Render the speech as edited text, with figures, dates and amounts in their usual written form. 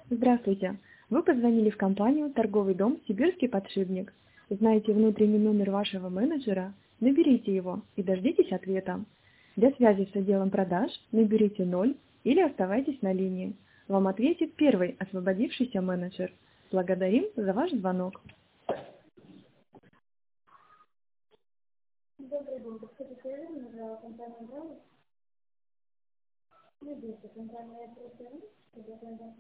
Здравствуйте. Вы позвонили в компанию «Торговый дом Сибирский подшипник». Знаете внутренний номер вашего менеджера? Наберите его и дождитесь ответа. Для связи с отделом продаж наберите 0 или оставайтесь на линии. Вам ответит первый освободившийся менеджер. Благодарим за ваш звонок. Добрый день. Подскажите, за компанию «Браво». Наберите компанию «Браво».